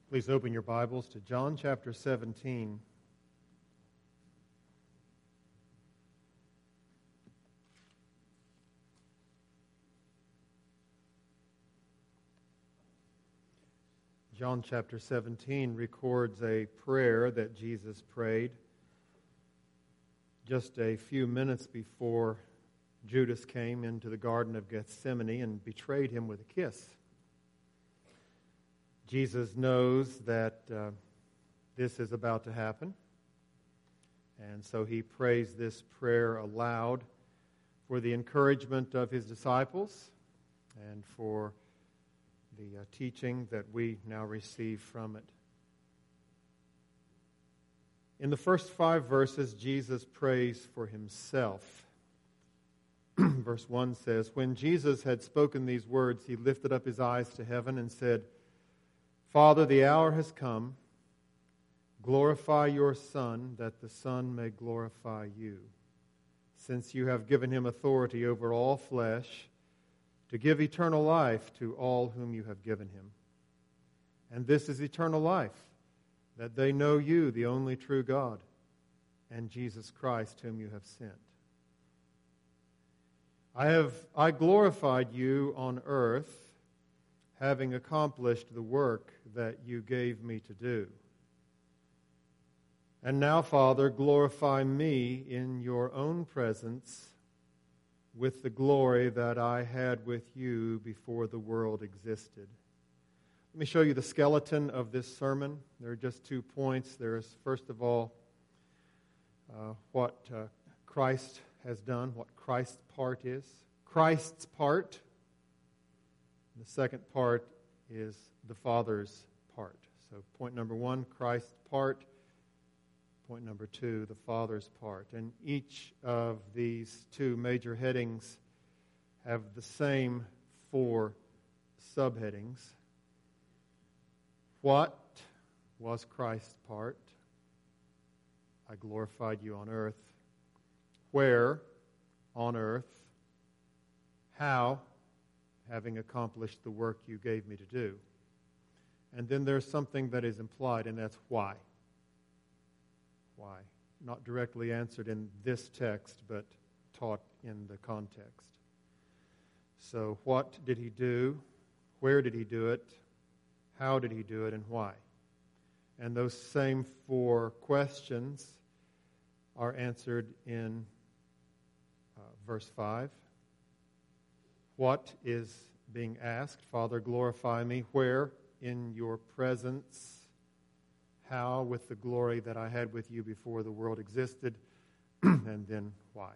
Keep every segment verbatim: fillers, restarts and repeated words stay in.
Please open your Bibles to John chapter seventeen. John chapter seventeen records a prayer that Jesus prayed just a few minutes before Judas came into the Garden of Gethsemane and betrayed him with a kiss. Jesus knows that uh, this is about to happen, and so he prays this prayer aloud for the encouragement of his disciples and for the uh, teaching that we now receive from it. In the first five verses, Jesus prays for himself. Verse one says, "When Jesus had spoken these words, he lifted up his eyes to heaven and said, 'Father, the hour has come. Glorify your Son, that the Son may glorify you, since you have given him authority over all flesh, to give eternal life to all whom you have given him. And this is eternal life, that they know you, the only true God, and Jesus Christ, whom you have sent. I have I glorified you on earth, having accomplished the work that you gave me to do. And now, Father, glorify me in your own presence with the glory that I had with you before the world existed.'" Let me show you the skeleton of this sermon. There are just two points. There is, first of all, uh, what uh, Christ has done, what Christ's part is. Christ's part. The second part is the Father's part. So point number one, Christ's part. Point number two, the Father's part. And each of these two major headings have the same four subheadings. What was Christ's part? I glorified you on earth. Where on earth? How? Having accomplished the work you gave me to do. And then there's something that is implied, and that's why. Why? Not directly answered in this text, but taught in the context. So what did he do? Where did he do it? How did he do it, and why? And those same four questions are answered in uh, verse five. What is being asked? Father, glorify me. Where? In your presence. How? With the glory that I had with you before the world existed. And then why?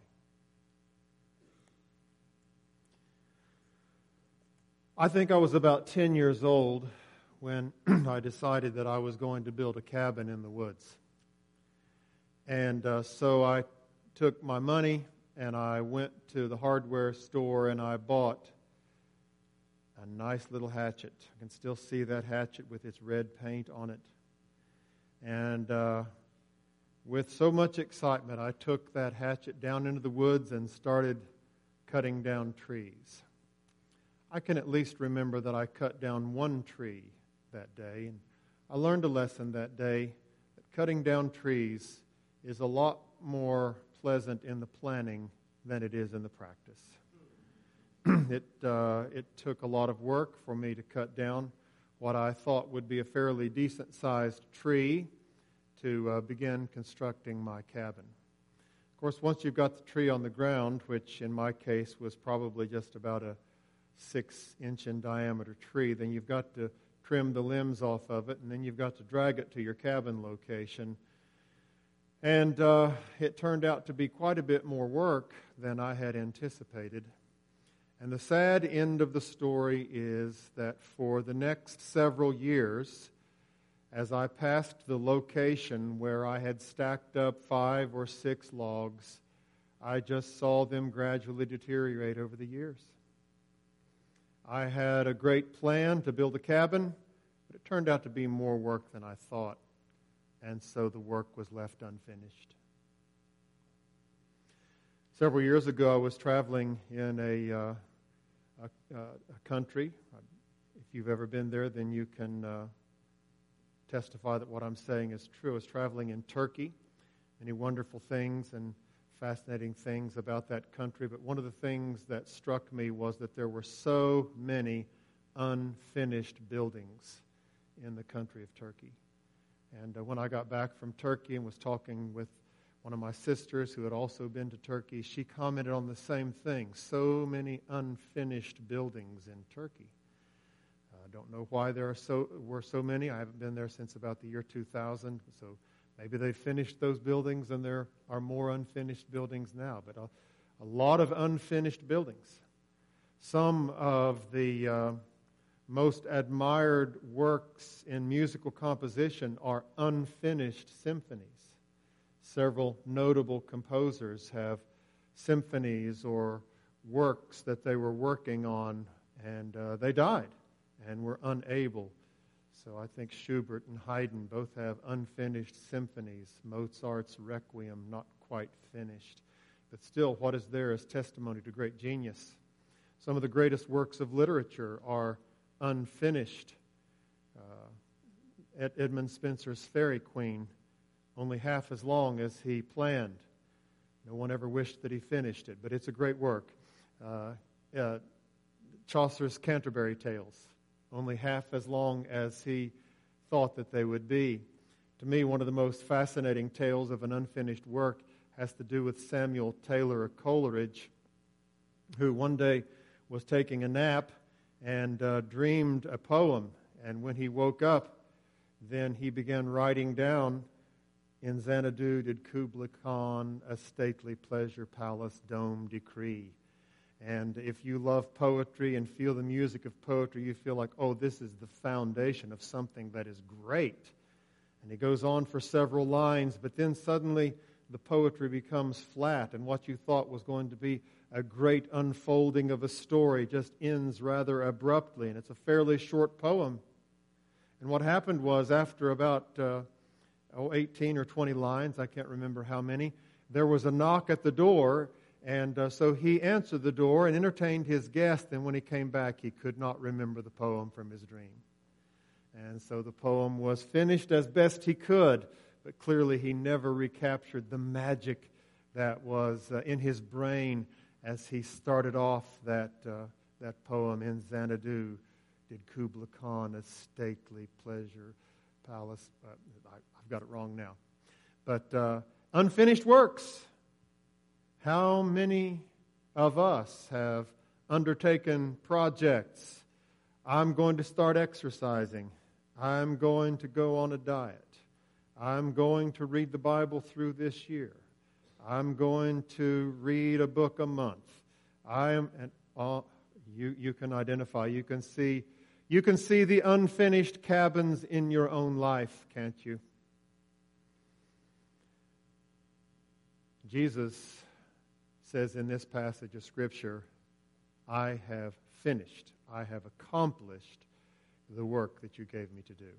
I think I was about ten years old when I decided that I was going to build a cabin in the woods. And uh, so I took my money and I went to the hardware store and I bought a nice little hatchet. I can still see that hatchet with its red paint on it. And uh, with so much excitement, I took that hatchet down into the woods and started cutting down trees. I can at least remember that I cut down one tree that day. And I learned a lesson that day that cutting down trees is a lot more pleasant in the planning than it is in the practice. it uh, it took a lot of work for me to cut down what I thought would be a fairly decent-sized tree to uh, begin constructing my cabin. Of course, once you've got the tree on the ground, which in my case was probably just about a six-inch in diameter tree, then you've got to trim the limbs off of it, and then you've got to drag it to your cabin location. And uh, it turned out to be quite a bit more work than I had anticipated. And the sad end of the story is that for the next several years, as I passed the location where I had stacked up five or six logs, I just saw them gradually deteriorate over the years. I had a great plan to build a cabin, but it turned out to be more work than I thought. And so the work was left unfinished. Several years ago, I was traveling in a, uh, a, a country. If you've ever been there, then you can uh, testify that what I'm saying is true. I was traveling in Turkey. Many wonderful things and fascinating things about that country. But one of the things that struck me was that there were so many unfinished buildings in the country of Turkey. And uh, when I got back from Turkey and was talking with one of my sisters who had also been to Turkey, she commented on the same thing. So many unfinished buildings in Turkey. I uh, don't know why there are so were so many. I haven't been there since about the year two thousand, so maybe they finished those buildings and there are more unfinished buildings now. But a, a lot of unfinished buildings. Some of the uh, most admired works in musical composition are unfinished symphonies. Several notable composers have symphonies or works that they were working on, and uh, they died and were unable. So I think Schubert and Haydn both have unfinished symphonies. Mozart's Requiem, not quite finished. But still, what is there is testimony to great genius. Some of the greatest works of literature are unfinished. Uh, Edmund Spenser's Faerie Queen, only half as long as he planned. No one ever wished that he finished it, but it's a great work. Uh, uh, Chaucer's Canterbury Tales, only half as long as he thought that they would be. To me, one of the most fascinating tales of an unfinished work has to do with Samuel Taylor of Coleridge, who one day was taking a nap and uh, dreamed a poem. And when he woke up, then he began writing down, "In Xanadu did Kubla Khan a stately pleasure palace dome decree." And if you love poetry and feel the music of poetry, you feel like, oh, this is the foundation of something that is great. And he goes on for several lines, but then suddenly the poetry becomes flat, and what you thought was going to be a great unfolding of a story just ends rather abruptly, and it's a fairly short poem. And what happened was, after about uh, oh, eighteen or twenty lines, I can't remember how many, there was a knock at the door, and uh, so he answered the door and entertained his guest, and when he came back, he could not remember the poem from his dream. And so the poem was finished as best he could, but clearly he never recaptured the magic that was uh, in his brain as he started off that uh, that poem. "In Xanadu did Kubla Khan a stately pleasure palace." Uh, I, I've got it wrong now. But uh, unfinished works. How many of us have undertaken projects? I'm going to start exercising. I'm going to go on a diet. I'm going to read the Bible through this year. I'm going to read a book a month. I am, and all, you you can identify. You can see, you can see the unfinished cabins in your own life, can't you? Jesus says in this passage of Scripture, "I have finished. I have accomplished the work that you gave me to do."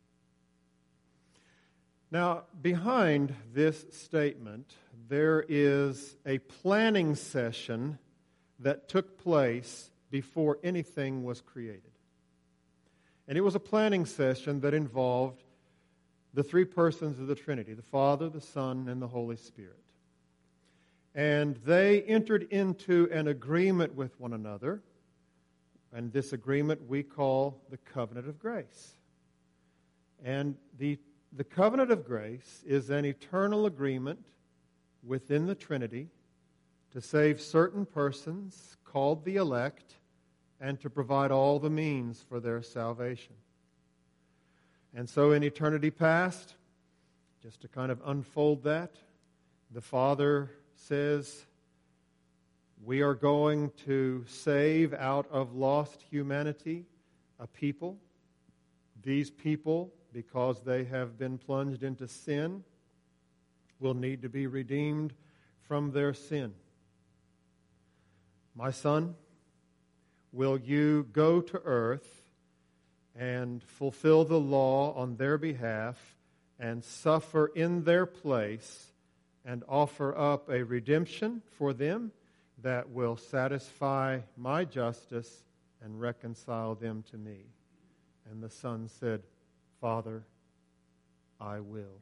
Now, behind this statement, there is a planning session that took place before anything was created. And it was a planning session that involved the three persons of the Trinity, the Father, the Son, and the Holy Spirit. And they entered into an agreement with one another, and this agreement we call the Covenant of Grace. And the The covenant of grace is an eternal agreement within the Trinity to save certain persons called the elect and to provide all the means for their salvation. And so in eternity past, just to kind of unfold that, the Father says, we are going to save out of lost humanity a people. These people, because they have been plunged into sin, will need to be redeemed from their sin. My son, will you go to earth and fulfill the law on their behalf and suffer in their place and offer up a redemption for them that will satisfy my justice and reconcile them to me? And the son said, Father, I will.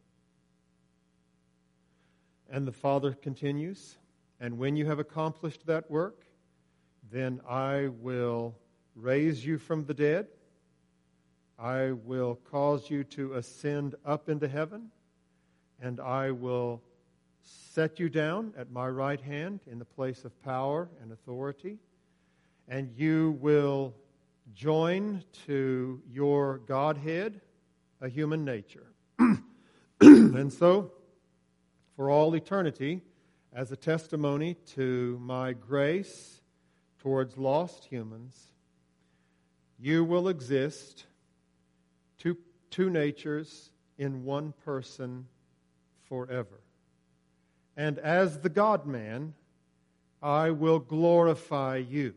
And the Father continues, and when you have accomplished that work, then I will raise you from the dead. I will cause you to ascend up into heaven, and I will set you down at my right hand in the place of power and authority, and you will join to your Godhead a human nature. And so, for all eternity, as a testimony to my grace towards lost humans, you will exist, two, two natures in one person forever. And as the God-man, I will glorify you.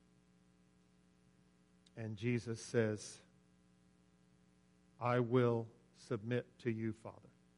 And Jesus says, I will submit to you, Father.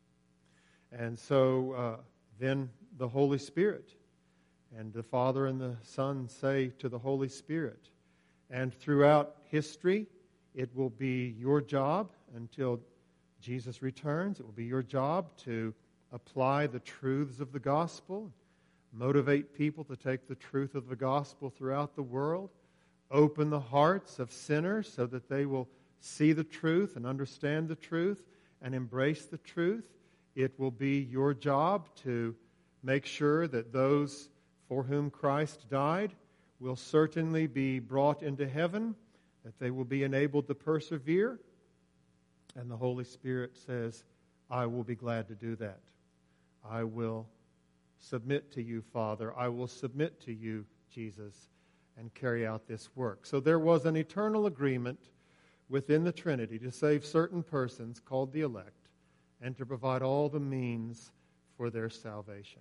And so uh, then the Holy Spirit and the Father and the Son say to the Holy Spirit, and throughout history, it will be your job until Jesus returns. It will be your job to apply the truths of the gospel, motivate people to take the truth of the gospel throughout the world, open the hearts of sinners so that they will see the truth and understand the truth and embrace the truth. It will be your job to make sure that those for whom Christ died will certainly be brought into heaven, that they will be enabled to persevere. And the Holy Spirit says, I will be glad to do that. I will submit to you, Father. I will submit to you, Jesus, and carry out this work. So there was an eternal agreement within the Trinity to save certain persons called the elect and to provide all the means for their salvation.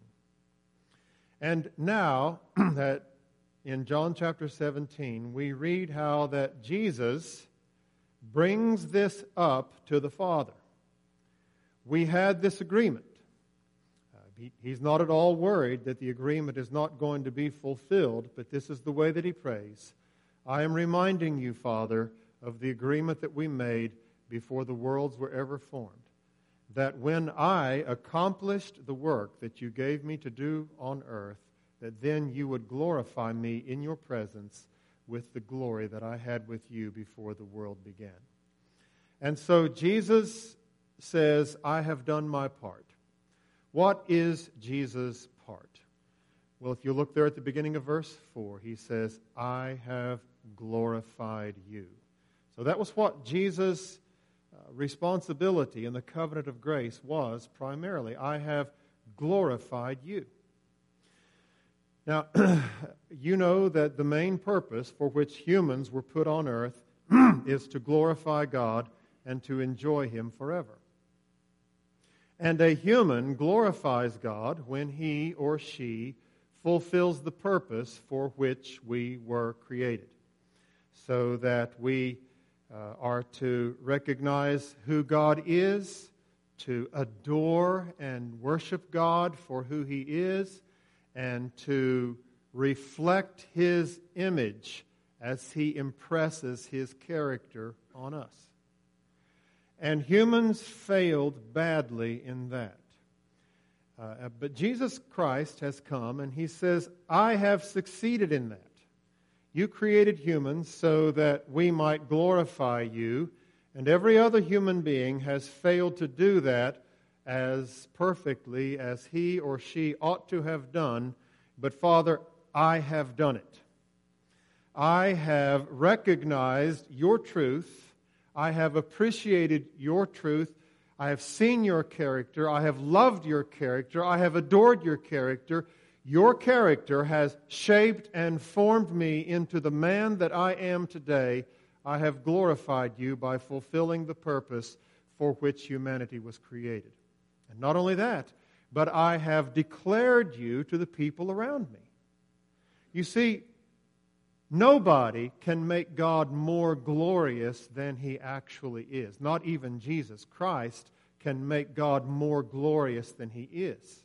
And now that in John chapter seventeen, we read how that Jesus brings this up to the Father. We had this agreement. Uh, he, he's not at all worried that the agreement is not going to be fulfilled, but this is the way that he prays. I am reminding you, Father, of the agreement that we made before the worlds were ever formed, that when I accomplished the work that you gave me to do on earth, that then you would glorify me in your presence with the glory that I had with you before the world began. And so Jesus says, I have done my part. What is Jesus' part? Well, if you look there at the beginning of verse four, he says, I have glorified you. So that was what Jesus' uh, responsibility in the covenant of grace was primarily. I have glorified you. Now, you know that the main purpose for which humans were put on earth is to glorify God and to enjoy Him forever. And a human glorifies God when he or she fulfills the purpose for which we were created, so that we uh, are to recognize who God is, to adore and worship God for who He is, and to reflect His image as He impresses His character on us. And humans failed badly in that. Uh, but Jesus Christ has come and He says, I have succeeded in that. You created humans so that we might glorify you, and every other human being has failed to do that as perfectly as he or she ought to have done. But Father, I have done it. I have recognized your truth. I have appreciated your truth. I have seen your character. I have loved your character. I have adored your character. Your character has shaped and formed me into the man that I am today. I have glorified you by fulfilling the purpose for which humanity was created. And not only that, but I have declared you to the people around me. You see, nobody can make God more glorious than He actually is. Not even Jesus Christ can make God more glorious than He is.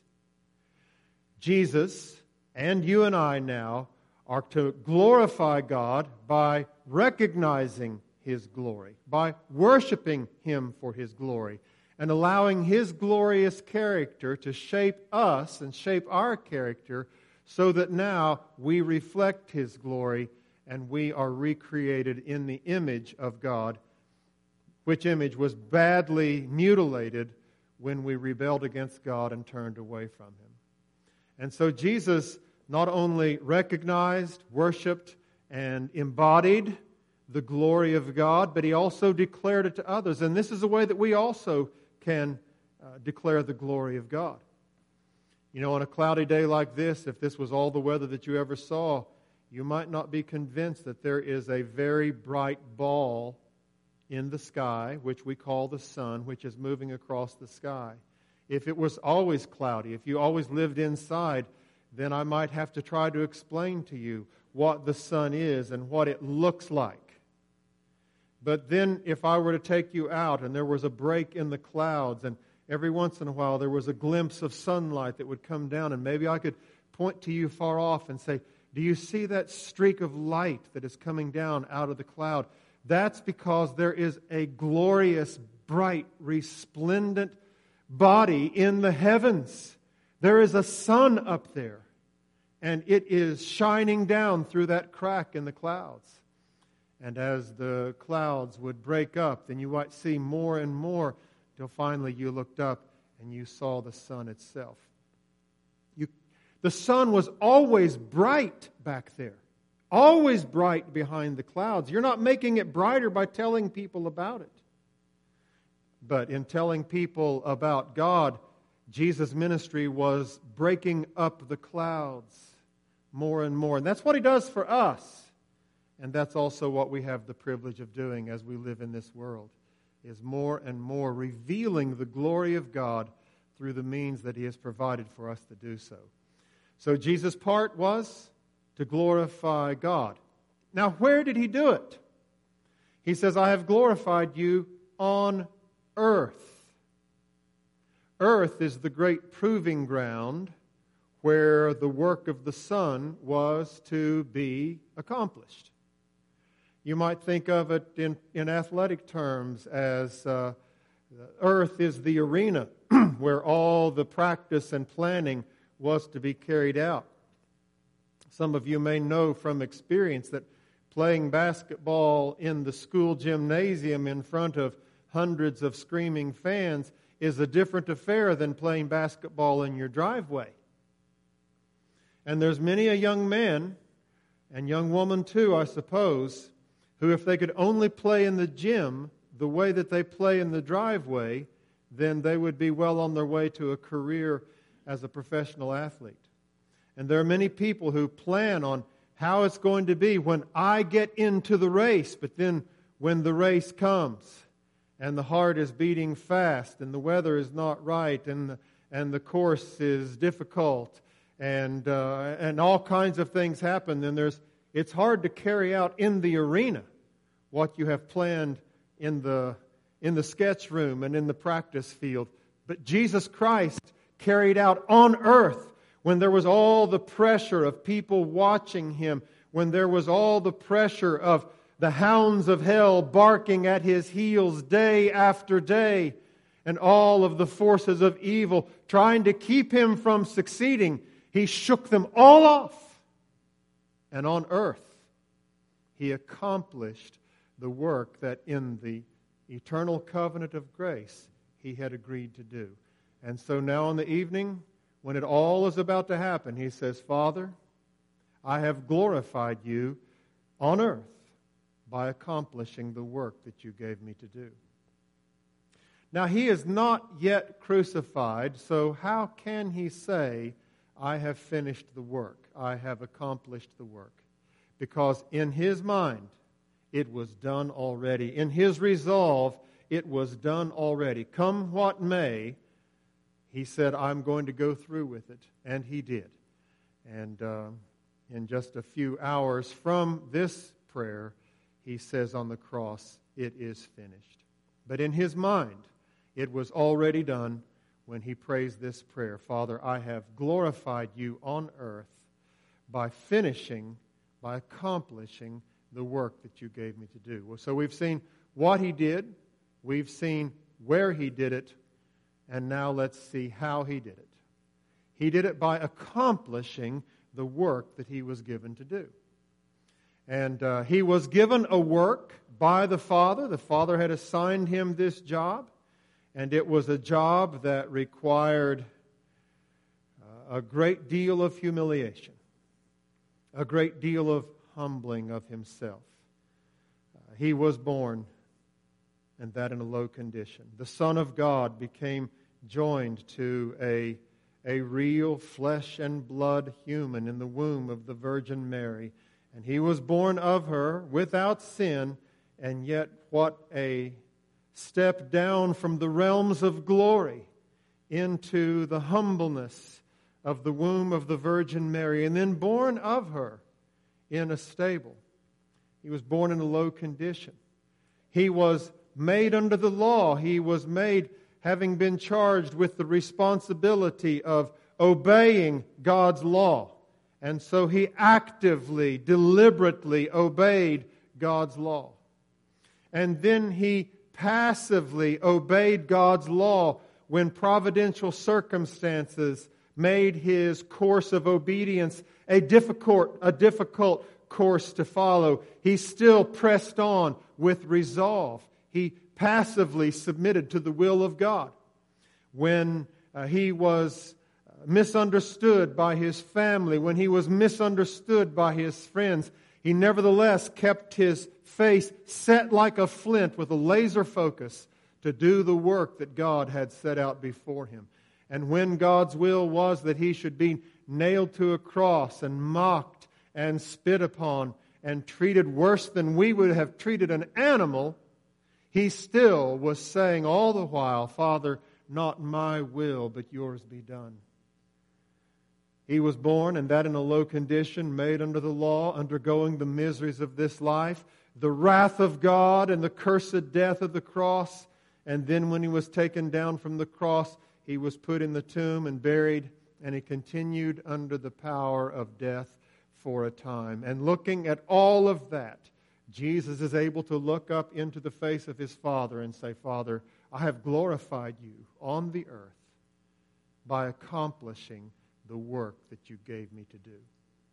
Jesus and you and I now are to glorify God by recognizing His glory, by worshiping Him for His glory, and allowing His glorious character to shape us and shape our character so that now we reflect His glory and we are recreated in the image of God, which image was badly mutilated when we rebelled against God and turned away from Him. And so Jesus not only recognized, worshiped, and embodied the glory of God, but He also declared it to others. And this is a way that we also can uh, declare the glory of God. You know, on a cloudy day like this, if this was all the weather that you ever saw, you might not be convinced that there is a very bright ball in the sky, which we call the sun, which is moving across the sky. If it was always cloudy, if you always lived inside, then I might have to try to explain to you what the sun is and what it looks like. But then if I were to take you out and there was a break in the clouds and every once in a while there was a glimpse of sunlight that would come down, and maybe I could point to you far off and say, do you see that streak of light that is coming down out of the cloud? That's because there is a glorious, bright, resplendent body in the heavens. There is a sun up there, and it is shining down through that crack in the clouds. And as the clouds would break up, then you might see more and more till finally you looked up and you saw the sun itself. You, the sun was always bright back there, always bright behind the clouds. You're not making it brighter by telling people about it. But in telling people about God, Jesus' ministry was breaking up the clouds more and more. And that's what He does for us. And that's also what we have the privilege of doing as we live in this world, is more and more revealing the glory of God through the means that He has provided for us to do so. So Jesus' part was to glorify God. Now, where did He do it? He says, I have glorified you on earth. Earth is the great proving ground where the work of the Son was to be accomplished. You might think of it in, in athletic terms as uh, earth is the arena where all the practice and planning was to be carried out. Some of you may know from experience that playing basketball in the school gymnasium in front of hundreds of screaming fans is a different affair than playing basketball in your driveway. And there's many a young man, and young woman too, I suppose, who if they could only play in the gym the way that they play in the driveway, then they would be well on their way to a career as a professional athlete. And there are many people who plan on how it's going to be when I get into the race, but then when the race comes and the heart is beating fast and the weather is not right and the, and the course is difficult and uh, and all kinds of things happen, then there's it's hard to carry out in the arena what you have planned in the in the sketch room and in the practice field. But Jesus Christ carried out on earth when there was all the pressure of people watching Him, when there was all the pressure of the hounds of hell barking at His heels day after day, and all of the forces of evil trying to keep Him from succeeding. He shook them all off. And on earth, He accomplished the work that in the eternal covenant of grace He had agreed to do. And so now in the evening, when it all is about to happen, He says, Father, I have glorified you on earth by accomplishing the work that you gave me to do. Now, He is not yet crucified, so how can He say, I have finished the work, I have accomplished the work? Because in His mind, it was done already. In His resolve, it was done already. Come what may, He said, I'm going to go through with it. And He did. And uh, in just a few hours from this prayer, He says on the cross, it is finished. But in His mind, it was already done when He prays this prayer. Father, I have glorified you on earth by finishing, by accomplishing the work that you gave me to do. Well, so we've seen what He did. We've seen where He did it. and now let's see how he did it. He did it by accomplishing the work that he was given to do. And uh, he was given a work by the Father. The Father had assigned him this job, and it was a job that required uh, a great deal of humiliation, a great deal of humbling of himself. Uh, he was born, and that in a low condition. The Son of God became joined to a, a real flesh and blood human in the womb of the Virgin Mary. And he was born of her without sin, and yet what a step down from the realms of glory into the humbleness of the womb of the Virgin Mary, and then born of her in a stable. He was born in a low condition. He was made under the law. He was made having been charged with the responsibility of obeying God's law. And so he actively, deliberately obeyed God's law. And then he passively obeyed God's law when providential circumstances made his course of obedience a difficult, a difficult course to follow. He still pressed on with resolve. He passively submitted to the will of God. When uh, he was misunderstood by his family, when he was misunderstood by his friends, he nevertheless kept his face set like a flint with a laser focus to do the work that God had set out before him. And when God's will was that he should be nailed to a cross and mocked and spit upon and treated worse than we would have treated an animal, he still was saying all the while, Father, not my will, but yours be done. He was born, and that in a low condition, made under the law, undergoing the miseries of this life, the wrath of God and the cursed death of the cross. And then when he was taken down from the cross, he was put in the tomb and buried, and he continued under the power of death for a time. And looking at all of that, Jesus is able to look up into the face of his Father and say, Father, I have glorified you on the earth by accomplishing the work that you gave me to do.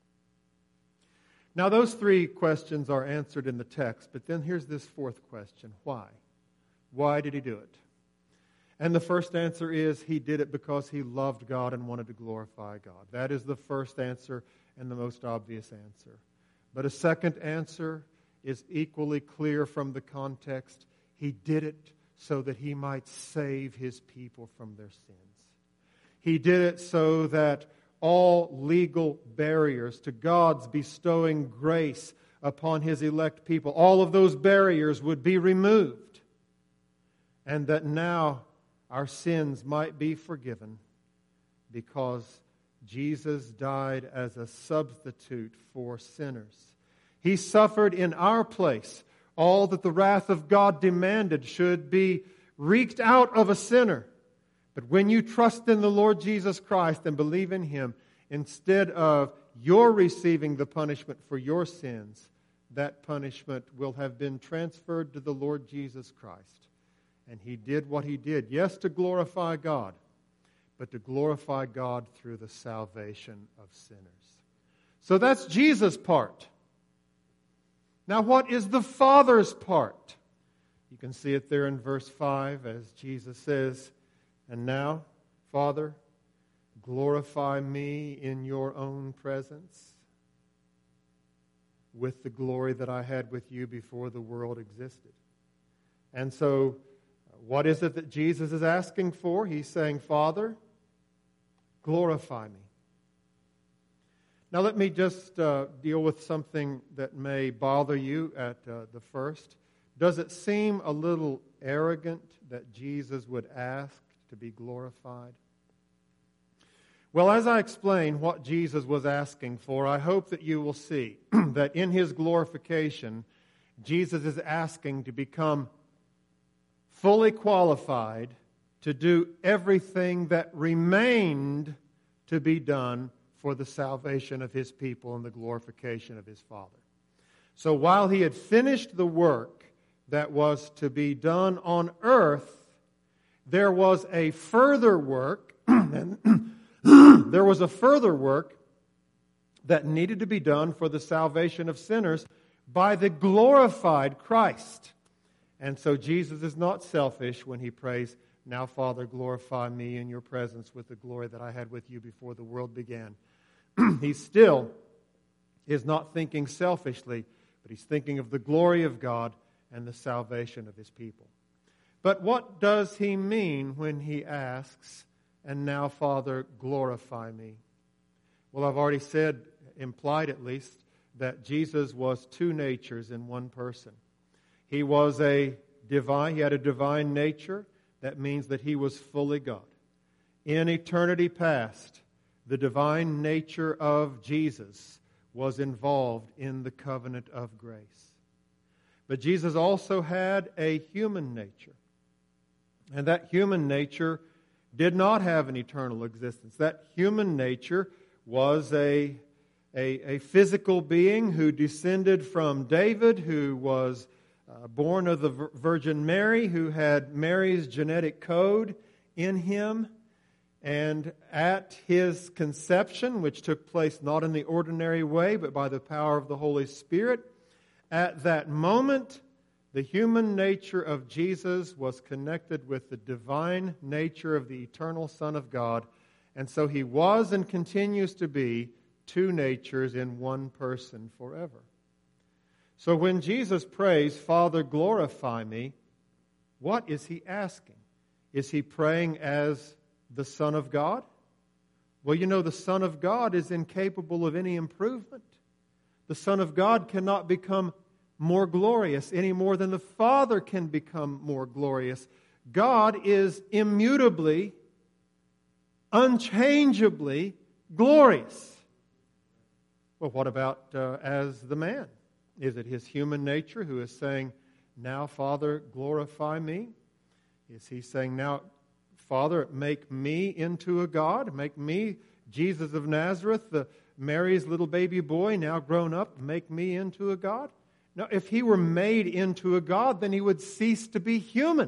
Now, those three questions are answered in the text, but then here's this fourth question. Why? Why did he do it? And the first answer is he did it because he loved God and wanted to glorify God. That is the first answer and the most obvious answer. But a second answer is equally clear from the context. He did it so that he might save his people from their sins. He did it so that all legal barriers to God's bestowing grace upon his elect people, all of those barriers would be removed, and that now our sins might be forgiven because Jesus died as a substitute for sinners. He suffered in our place. All that the wrath of God demanded should be wreaked out of a sinner. But when you trust in the Lord Jesus Christ and believe in Him, instead of your receiving the punishment for your sins, that punishment will have been transferred to the Lord Jesus Christ. And He did what He did, yes, to glorify God, but to glorify God through the salvation of sinners. So that's Jesus' part. Now, what is the Father's part? You can see it there in verse five as Jesus says, and now, Father, glorify me in your own presence with the glory that I had with you before the world existed. And so, what is it that Jesus is asking for? He's saying, Father, glorify me. Now let me just uh, deal with something that may bother you at uh, the first. Does it seem a little arrogant that Jesus would ask to be glorified? Well, as I explain what Jesus was asking for, I hope that you will see that in His glorification, Jesus is asking to become fully qualified to do everything that remained to be done for the salvation of His people and the glorification of His Father. So while He had finished the work that was to be done on earth, there was a further work, and there was a further work that needed to be done for the salvation of sinners by the glorified Christ. And so Jesus is not selfish when he prays, "Now, Father, glorify me in your presence with the glory that I had with you before the world began." He still is not thinking selfishly, but he's thinking of the glory of God and the salvation of his people. But what does he mean when he asks, "And now, Father, glorify me"? Well, I've already said, implied at least, that Jesus was two natures in one person. He was a divine, he had a divine nature. That means that he was fully God. In eternity past, the divine nature of Jesus was involved in the covenant of grace. But Jesus also had a human nature. And that human nature did not have an eternal existence. That human nature was a, a, a physical being who descended from David, who was uh, born of the Virgin Mary, who had Mary's genetic code in him. And at his conception, which took place not in the ordinary way, but by the power of the Holy Spirit, at that moment, the human nature of Jesus was connected with the divine nature of the eternal Son of God. And so he was and continues to be two natures in one person forever. So when Jesus prays, "Father, glorify me," what is he asking? Is he praying as the Son of God? Well, you know, the Son of God is incapable of any improvement. The Son of God cannot become more glorious any more than the Father can become more glorious. God is immutably, unchangeably glorious. Well, what about uh, as the man? Is it his human nature who is saying, "Now, Father, glorify me"? Is he saying, "Now, Father, make me into a God, make me, Jesus of Nazareth, the Mary's little baby boy, now grown up, make me into a God"? No, if he were made into a God, then he would cease to be human.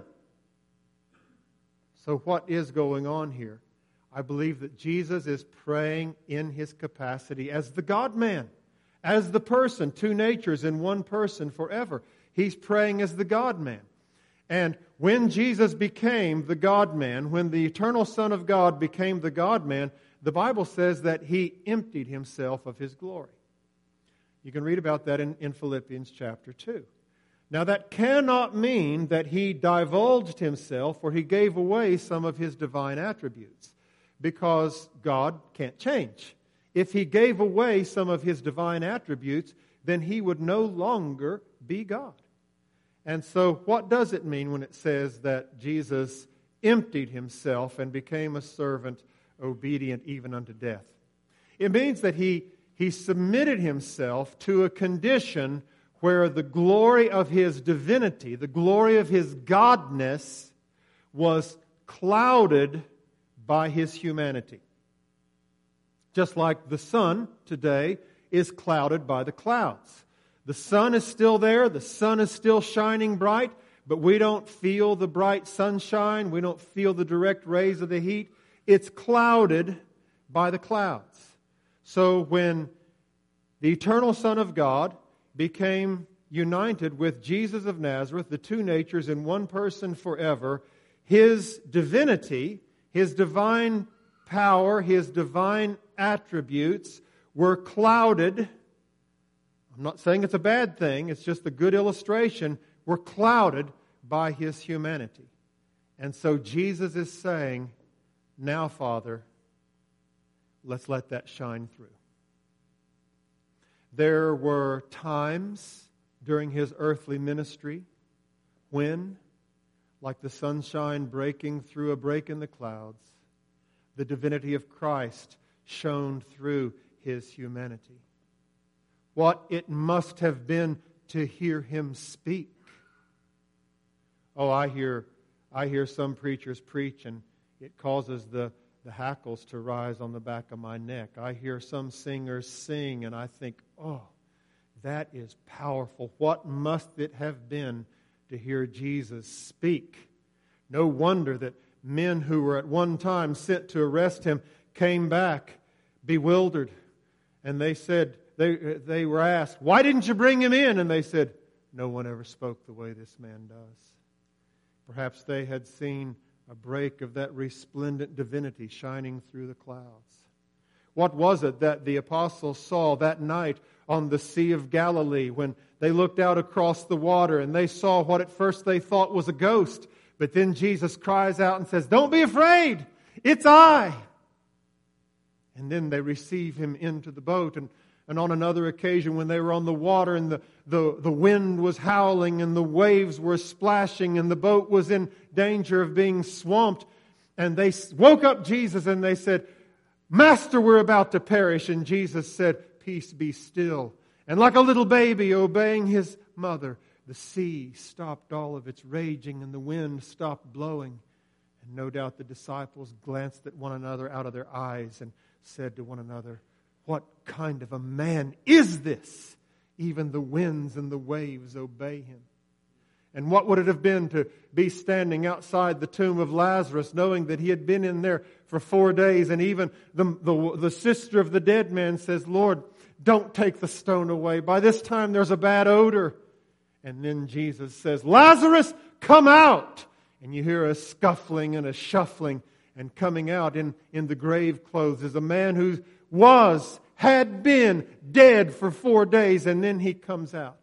So what is going on here? I believe that Jesus is praying in his capacity as the God-man, as the person, two natures in one person forever. He's praying as the God-man. And when Jesus became the God-man, when the eternal Son of God became the God-man, the Bible says that he emptied himself of his glory. You can read about that in, in Philippians chapter two. Now that cannot mean that he divulged himself or he gave away some of his divine attributes, because God can't change. If he gave away some of his divine attributes, then he would no longer be God. And so what does it mean when it says that Jesus emptied himself and became a servant, obedient even unto death? It means that he, he submitted himself to a condition where the glory of his divinity, the glory of his godness, was clouded by his humanity. Just like the sun today is clouded by the clouds. The sun is still there, the sun is still shining bright, but we don't feel the bright sunshine, we don't feel the direct rays of the heat. It's clouded by the clouds. So when the eternal Son of God became united with Jesus of Nazareth, the two natures in one person forever, his divinity, his divine power, his divine attributes were clouded. I'm not saying it's a bad thing, it's just a good illustration. Were clouded by his humanity. And so Jesus is saying, "Now, Father, let's let that shine through." There were times during his earthly ministry when, like the sunshine breaking through a break in the clouds, the divinity of Christ shone through his humanity. What it must have been to hear him speak. Oh, I hear I hear some preachers preach and it causes the, the hackles to rise on the back of my neck. I hear some singers sing and I think, oh, that is powerful. What must it have been to hear Jesus speak? No wonder that men who were at one time sent to arrest him came back bewildered. And they said, they, they were asked, "Why didn't you bring him in?" And they said, "No one ever spoke the way this man does." Perhaps they had seen a break of that resplendent divinity shining through the clouds. What was it that the apostles saw that night on the Sea of Galilee when they looked out across the water and they saw what at first they thought was a ghost? But then Jesus cries out and says, "Don't be afraid, it's I." And then they receive him into the boat. And, and on another occasion when they were on the water and the, the, the wind was howling and the waves were splashing and the boat was in danger of being swamped, and they woke up Jesus and they said, "Master, we're about to perish." And Jesus said, "Peace, be still." And like a little baby obeying his mother, the sea stopped all of its raging and the wind stopped blowing. And no doubt the disciples glanced at one another out of their eyes and said to one another, "What kind of a man is this? Even the winds and the waves obey him." And what would it have been to be standing outside the tomb of Lazarus, knowing that he had been in there for four days, and even the, the, the sister of the dead man says, "Lord, don't take the stone away. By this time there's a bad odor." And then Jesus says, "Lazarus, come out!" And you hear a scuffling and a shuffling, and coming out in, in the grave clothes is a man who was, had been dead for four days, and then he comes out.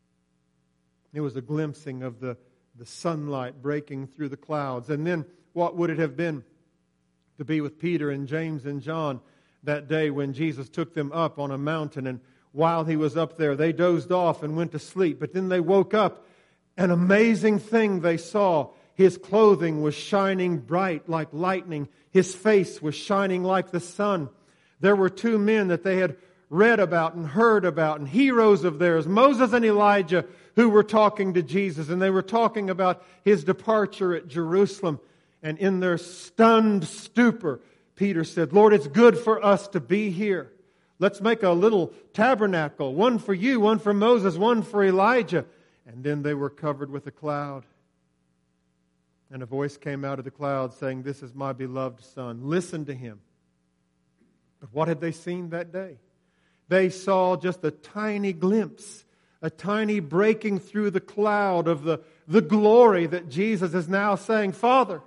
It was a glimpsing of the, the sunlight breaking through the clouds. And then what would it have been to be with Peter and James and John that day when Jesus took them up on a mountain, and while he was up there, they dozed off and went to sleep. But then they woke up. An amazing thing they saw. His clothing was shining bright like lightning. His face was shining like the sun. There were two men that they had read about and heard about, and heroes of theirs, Moses and Elijah, who were talking to Jesus. And they were talking about his departure at Jerusalem. And in their stunned stupor, Peter said, "Lord, it's good for us to be here. Let's make a little tabernacle, one for you, one for Moses, one for Elijah." And then they were covered with a cloud. And a voice came out of the cloud saying, "This is my beloved Son. Listen to him." But what had they seen that day? They saw just a tiny glimpse, a tiny breaking through the cloud of the, the glory that Jesus is now saying, "Father,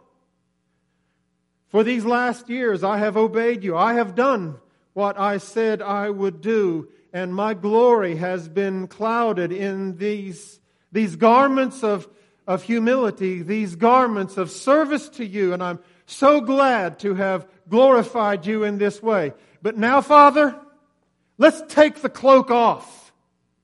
for these last years I have obeyed you. I have done what I said I would do, and my glory has been clouded in these, these garments of, of humility, these garments of service to you, and I'm so glad to have glorified you in this way. But now, Father, let's take the cloak off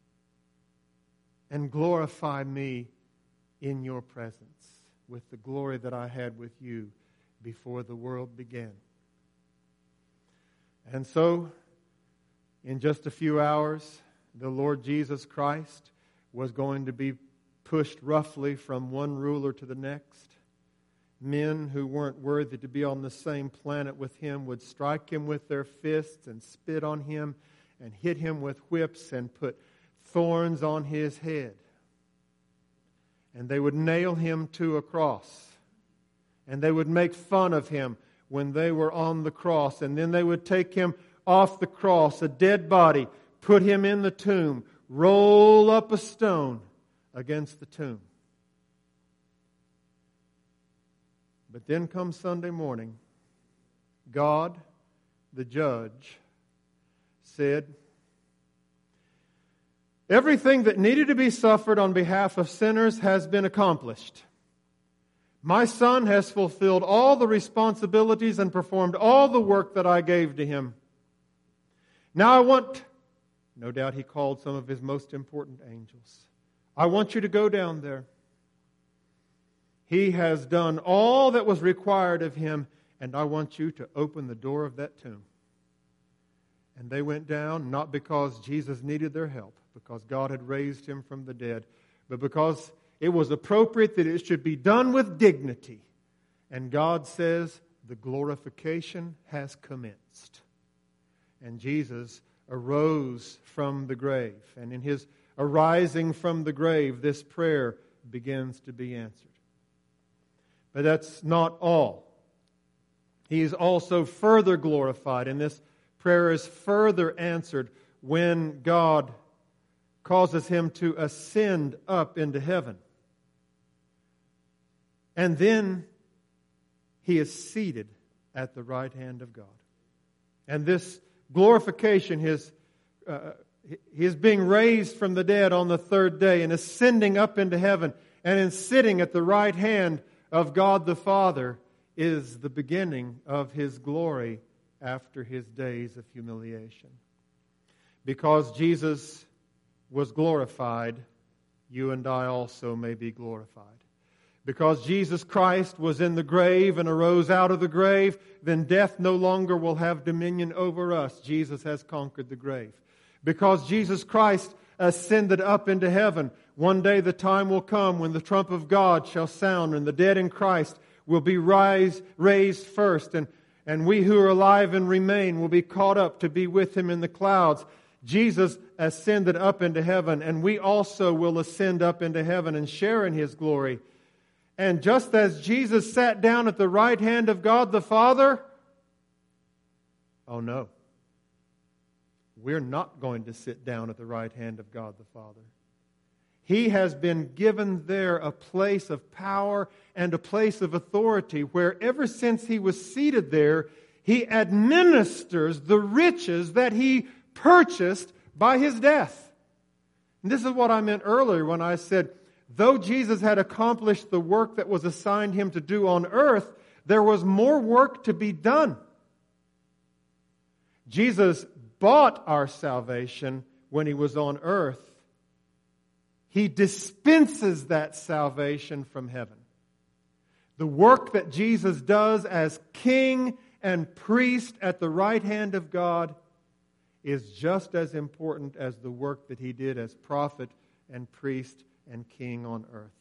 and glorify me in your presence with the glory that I had with you before the world began." And so, in just a few hours, the Lord Jesus Christ was going to be pushed roughly from one ruler to the next. Men who weren't worthy to be on the same planet with him would strike him with their fists and spit on him and hit him with whips and put thorns on his head. And they would nail him to a cross. And they would make fun of him when they were on the cross. And then they would take him off the cross, a dead body, put him in the tomb, roll up a stone against the tomb. But then comes Sunday morning. God, the judge, said, "Everything that needed to be suffered on behalf of sinners has been accomplished. My Son has fulfilled all the responsibilities and performed all the work that I gave to him. Now I want," no doubt he called some of his most important angels, "I want you to go down there. He has done all that was required of him, and I want you to open the door of that tomb." And they went down, not because Jesus needed their help, because God had raised him from the dead, but because it was appropriate that it should be done with dignity. And God says, the glorification has commenced. And Jesus arose from the grave. And in his arising from the grave, this prayer begins to be answered. But that's not all. He is also further glorified, and this prayer is further answered when God causes him to ascend up into heaven. And then he is seated at the right hand of God. And this glorification, his, uh, his being raised from the dead on the third day and ascending up into heaven and in sitting at the right hand of God the Father, is the beginning of his glory after his days of humiliation. Because Jesus was glorified, you and I also may be glorified. Because Jesus Christ was in the grave and arose out of the grave, then death no longer will have dominion over us. Jesus has conquered the grave. Because Jesus Christ ascended up into heaven, one day the time will come when the trump of God shall sound and the dead in Christ will be rise, raised first, and, and we who are alive and remain will be caught up to be with Him in the clouds. Jesus ascended up into heaven, and we also will ascend up into heaven and share in His glory. And just as Jesus sat down at the right hand of God the Father, oh no, we're not going to sit down at the right hand of God the Father. He has been given there a place of power and a place of authority where ever since He was seated there, He administers the riches that He purchased by His death. And this is what I meant earlier when I said, though Jesus had accomplished the work that was assigned Him to do on earth, there was more work to be done. Jesus bought our salvation when He was on earth. He dispenses that salvation from heaven. The work that Jesus does as king and priest at the right hand of God is just as important as the work that He did as prophet and priest and king on earth.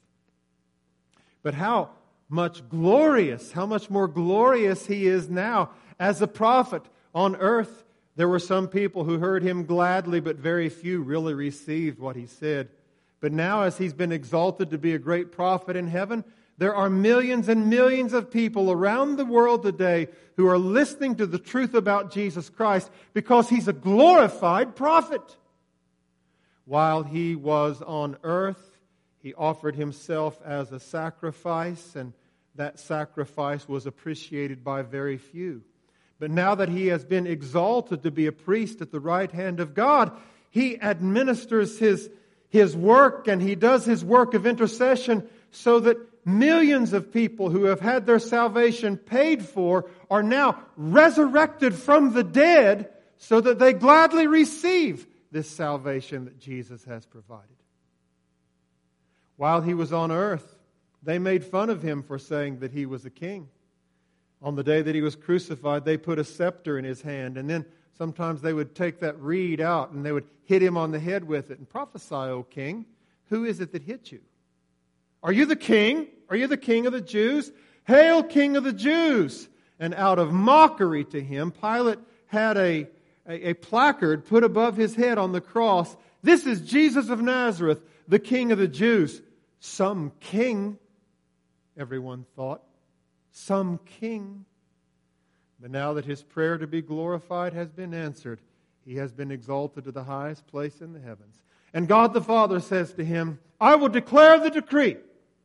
But how much glorious, how much more glorious He is now as a prophet on earth. There were some people who heard Him gladly, but very few really received what He said. But now, as He's been exalted to be a great prophet in heaven, there are millions and millions of people around the world today who are listening to the truth about Jesus Christ because He's a glorified prophet. While He was on earth, He offered Himself as a sacrifice, and that sacrifice was appreciated by very few. But now that He has been exalted to be a priest at the right hand of God, He administers His His work, and He does His work of intercession so that millions of people who have had their salvation paid for are now resurrected from the dead so that they gladly receive this salvation that Jesus has provided. While He was on earth, they made fun of Him for saying that He was a king. On the day that He was crucified, they put a scepter in His hand, and then sometimes they would take that reed out and they would hit Him on the head with it and prophesy, O king, who is it that hit you? Are you the king? Are you the king of the Jews? Hail, King of the Jews! And out of mockery to Him, Pilate had a, a, a placard put above His head on the cross. This is Jesus of Nazareth, the King of the Jews. Some king, everyone thought. Some king. But now that His prayer to be glorified has been answered, He has been exalted to the highest place in the heavens. And God the Father says to Him, I will declare the decree.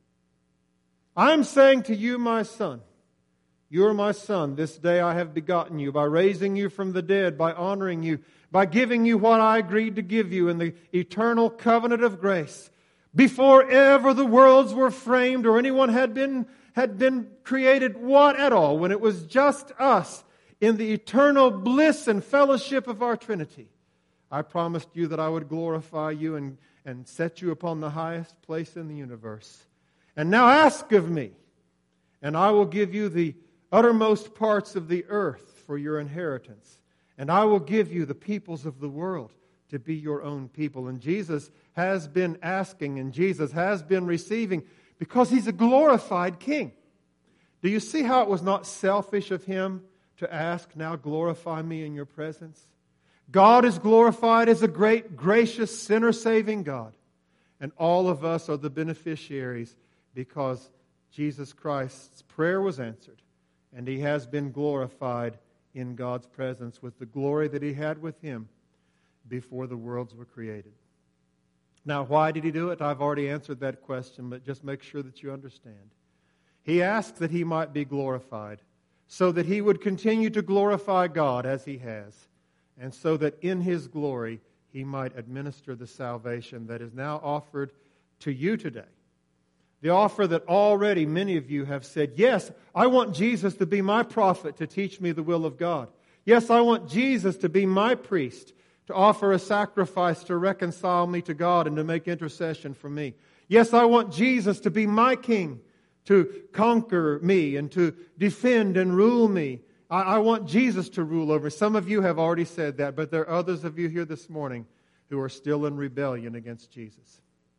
I'm saying to you, my Son, you are my Son. This day I have begotten you by raising you from the dead, by honoring you, by giving you what I agreed to give you in the eternal covenant of grace. Before ever the worlds were framed or anyone had been had been created, what at all, when it was just us in the eternal bliss and fellowship of our Trinity. I promised you that I would glorify you and, and set you upon the highest place in the universe. And now ask of me, and I will give you the uttermost parts of the earth for your inheritance. And I will give you the peoples of the world to be your own people. And Jesus has been asking, and Jesus has been receiving, because He's a glorified king. Do you see how it was not selfish of Him to ask, now glorify me in your presence? God is glorified as a great, gracious, sinner-saving God. And all of us are the beneficiaries because Jesus Christ's prayer was answered, and he has been glorified in God's presence with the glory that he had with him before the worlds were created. Now, why did he do it? I've already answered that question, but just make sure that you understand. He asked that he might be glorified, so that he would continue to glorify God as he has, and so that in his glory he might administer the salvation that is now offered to you today. The offer that already many of you have said, yes, I want Jesus to be my prophet to teach me the will of God. Yes, I want Jesus to be my priest, to offer a sacrifice to reconcile me to God and to make intercession for me. Yes, I want Jesus to be my king, to conquer me and to defend and rule me. I, I want Jesus to rule over me. Some of you have already said that, but there are others of you here this morning who are still in rebellion against Jesus.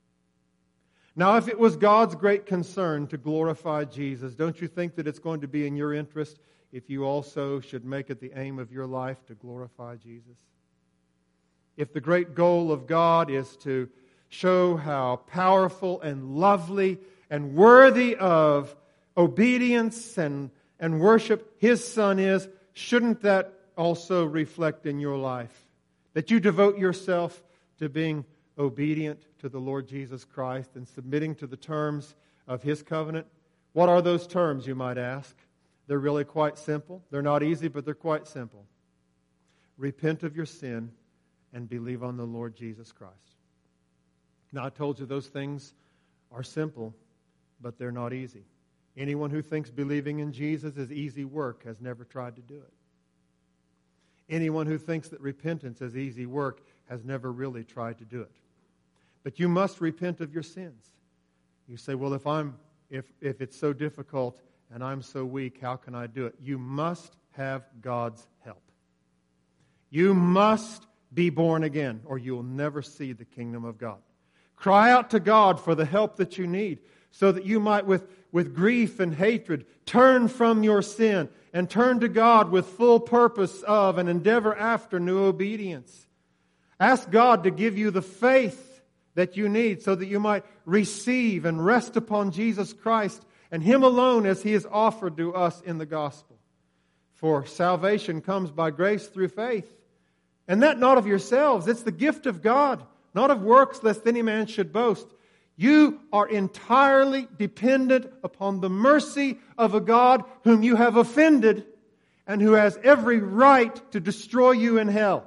Now, if it was God's great concern to glorify Jesus, don't you think that it's going to be in your interest if you also should make it the aim of your life to glorify Jesus? If the great goal of God is to show how powerful and lovely and worthy of obedience and, and worship His Son is, shouldn't that also reflect in your life? That you devote yourself to being obedient to the Lord Jesus Christ and submitting to the terms of His covenant. What are those terms, you might ask? They're really quite simple. They're not easy, but they're quite simple. Repent of your sin and believe on the Lord Jesus Christ. Now, I told you those things are simple, but they're not easy. Anyone who thinks believing in Jesus is easy work has never tried to do it. Anyone who thinks that repentance is easy work has never really tried to do it. But you must repent of your sins. You say, well, if I'm if if it's so difficult and I'm so weak, how can I do it? You must have God's help. You must be born again, or you will never see the kingdom of God. Cry out to God for the help that you need, so that you might, with, with grief and hatred, turn from your sin and turn to God with full purpose of and endeavor after new obedience. Ask God to give you the faith that you need so that you might receive and rest upon Jesus Christ and Him alone as He is offered to us in the gospel. For salvation comes by grace through faith. And that not of yourselves. It's the gift of God, not of works, lest any man should boast. You are entirely dependent upon the mercy of a God whom you have offended and who has every right to destroy you in hell.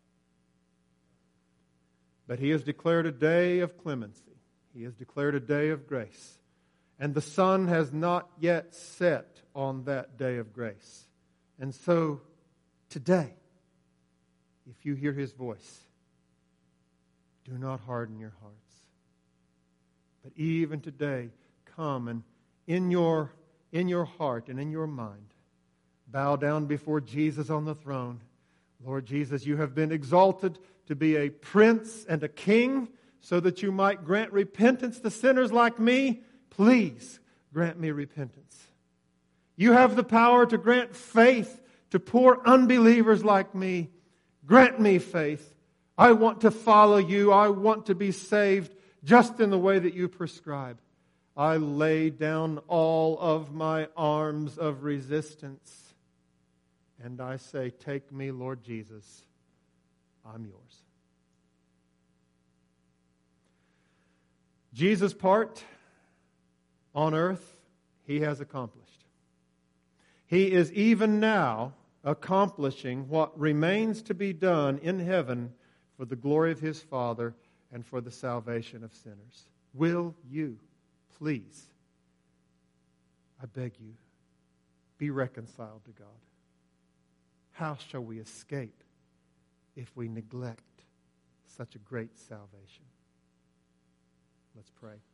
But He has declared a day of clemency. He has declared a day of grace. And the sun has not yet set on that day of grace. And so, today, if you hear His voice, do not harden your hearts. But even today, come and in your, in your heart and in your mind, bow down before Jesus on the throne. Lord Jesus, you have been exalted to be a prince and a king so that you might grant repentance to sinners like me. Please grant me repentance. You have the power to grant faith to poor unbelievers like me. Grant me faith. I want to follow you. I want to be saved just in the way that you prescribe. I lay down all of my arms of resistance. And I say, take me, Lord Jesus. I'm yours. Jesus' part on earth, He has accomplished. He is even now accomplishing what remains to be done in heaven for the glory of His Father and for the salvation of sinners. Will you, please, I beg you, be reconciled to God? How shall we escape if we neglect such a great salvation? Let's pray.